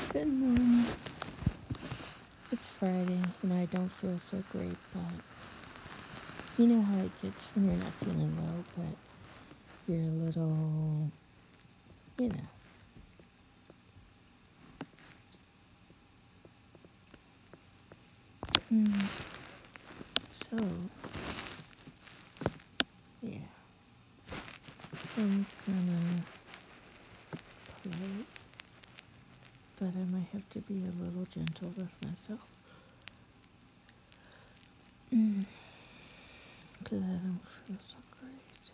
Good morning. It's Friday and I don't feel so great, but you know how it gets when you're not feeling well, but you're a little, you know. So, yeah. I'm gonna play, but I might have to be a little gentle with myself. Because I don't feel so great.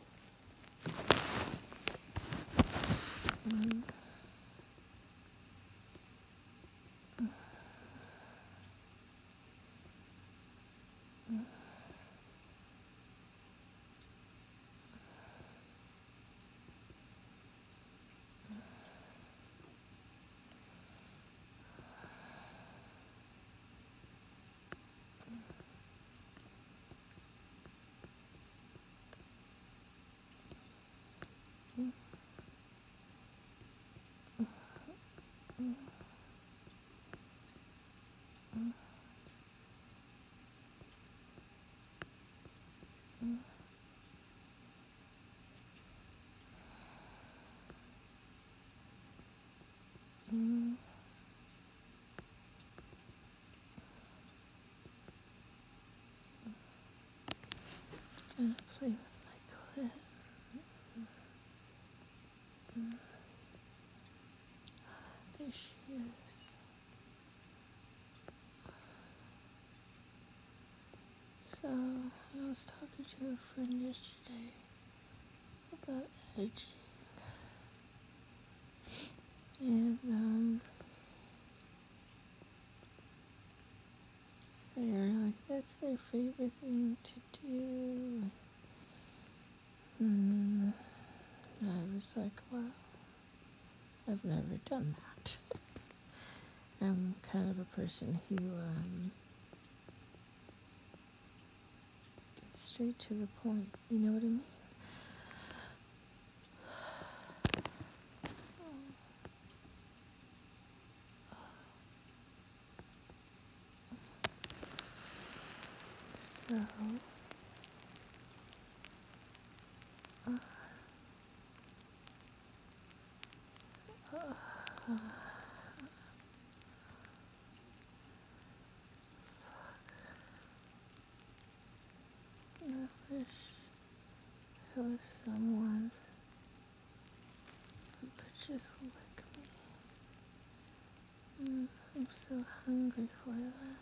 Gonna play with my clit. There she is. So, I was talking to a friend yesterday about edging. And, they're like, that's their favorite thing to do. And I was like, well, I've never done that. I'm kind of a person who gets straight to the point. You know what I mean? So, I wish there was someone who could just lick me. I'm so hungry for that.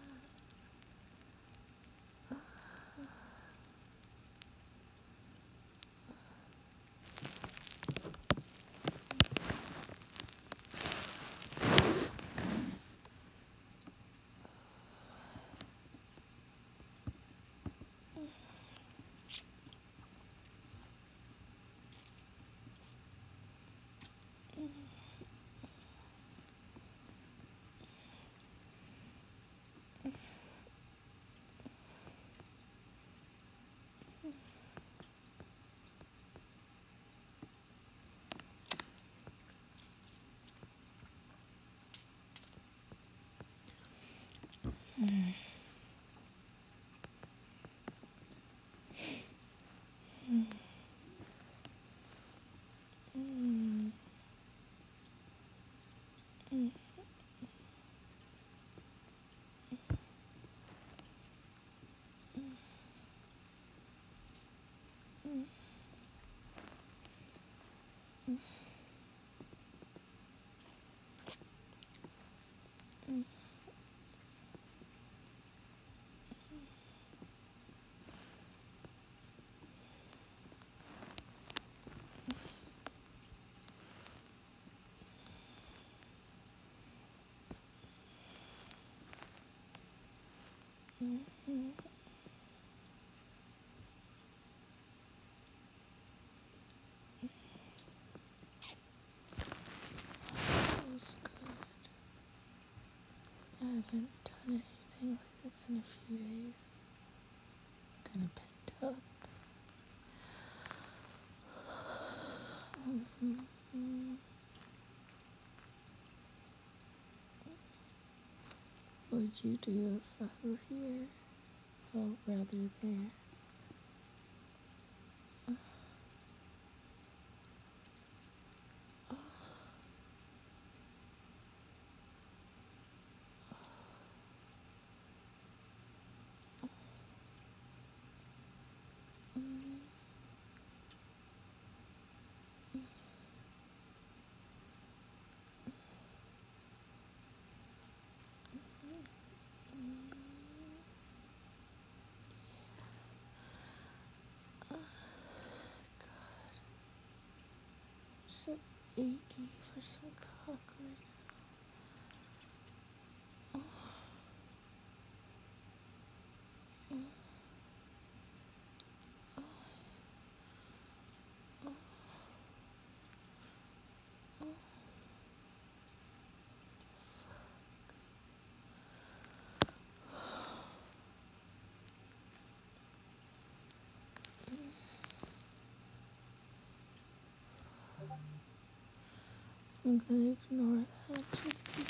Feels good. I haven't done anything like this in a few days. Kind of pent up. What would you do if I were here? Or rather there? So achy for some cock right now. I'm gonna ignore that. Just keep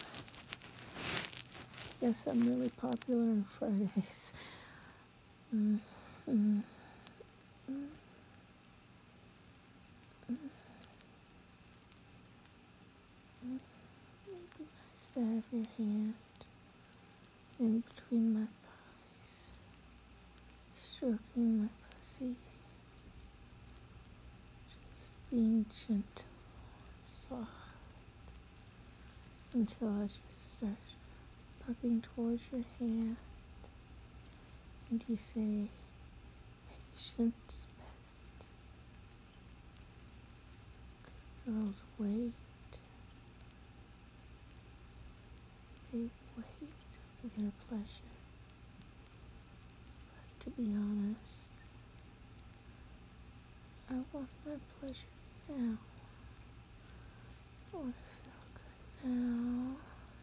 going. Yes, I'm really popular on Fridays. It'd be nice to have your hand in between my thighs, stroking my pussy, just being gentle and soft until I just start bugging towards your hand and you say, patience, pet. Girls wait. They wait for their pleasure. But to be honest, I want my pleasure now. I want to feel good now.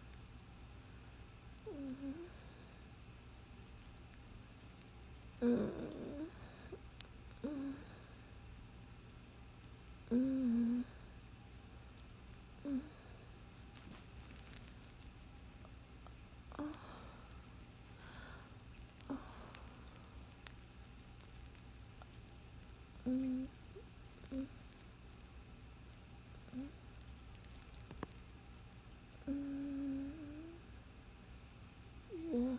Yeah.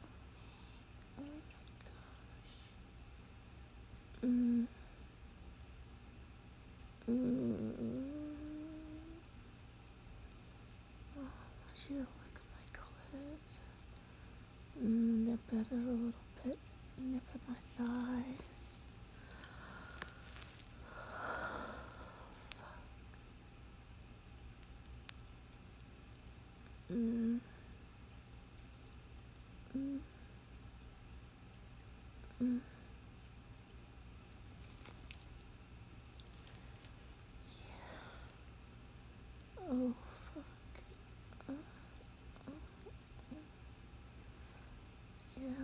I want you to look at my clit. Nip at it a little bit. Nip at my thighs. Oh, fuck. Yeah,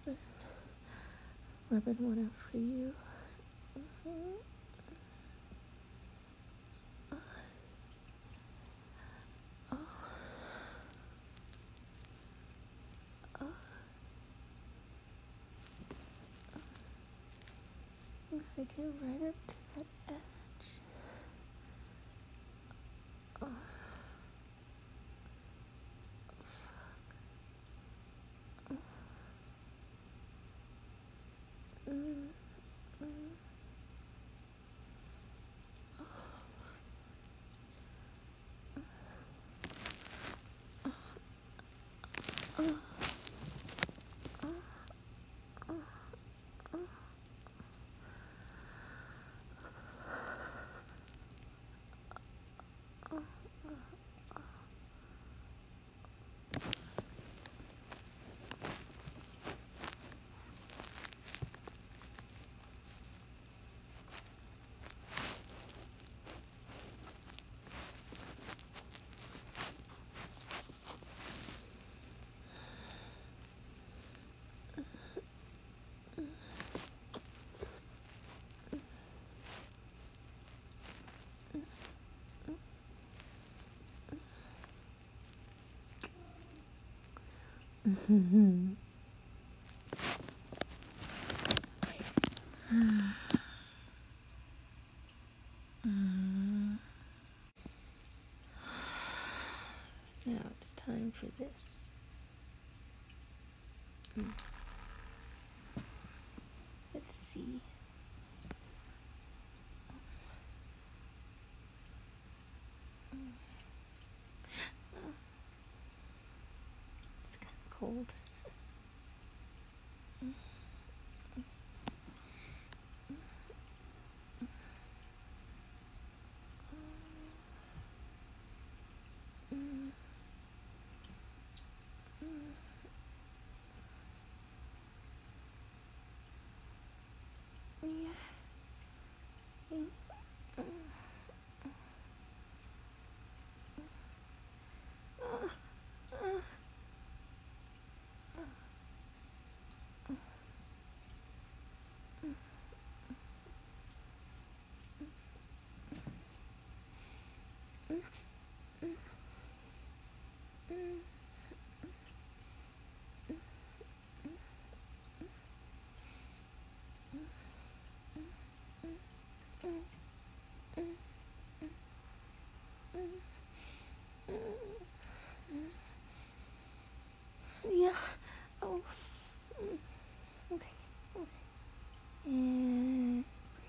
rubbing one out for you. I'm gonna get right up to that edge. Now it's time for this. Let's see. It's kind of cold. Yeah. Oh. Okay. Okay. And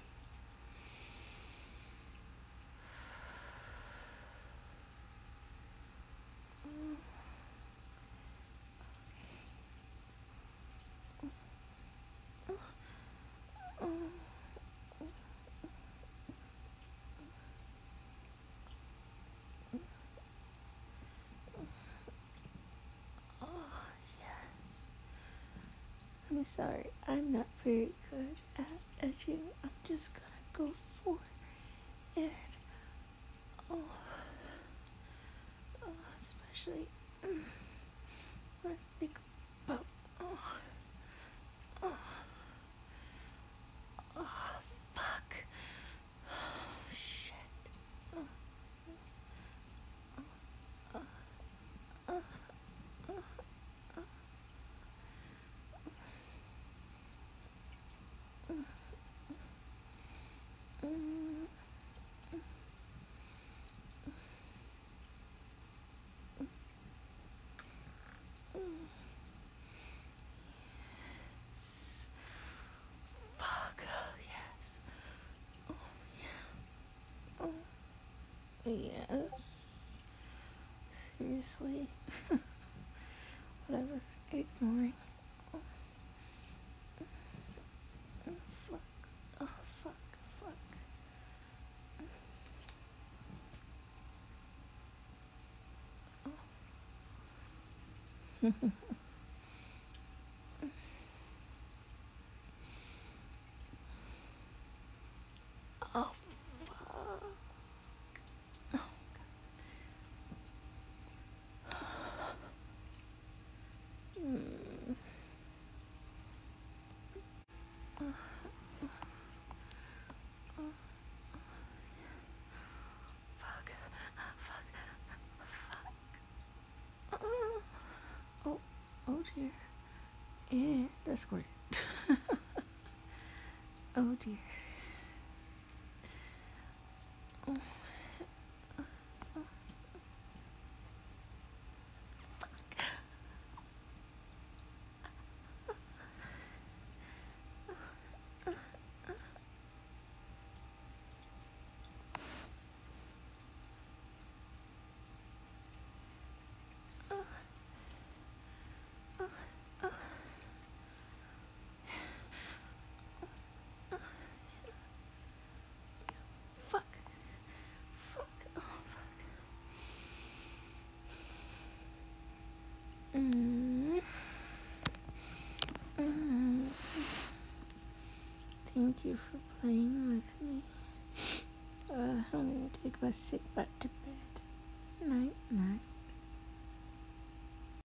oh yes. I'm sorry. I'm not very good at etching. I'm just gonna go for it. Oh. Especially when I think about oh, fuck, shit, fuck, yes, yes, seriously, whatever, ignoring, fuck, oh, fuck, oh, fuck, mm, fuck, oh, oh dear, yeah, that's squirted. Oh dear. Oh, fuck, fuck, oh fuck. Mm. Mm. Thank you for playing with me. I'm gonna take my sick butt to bed. Night, night.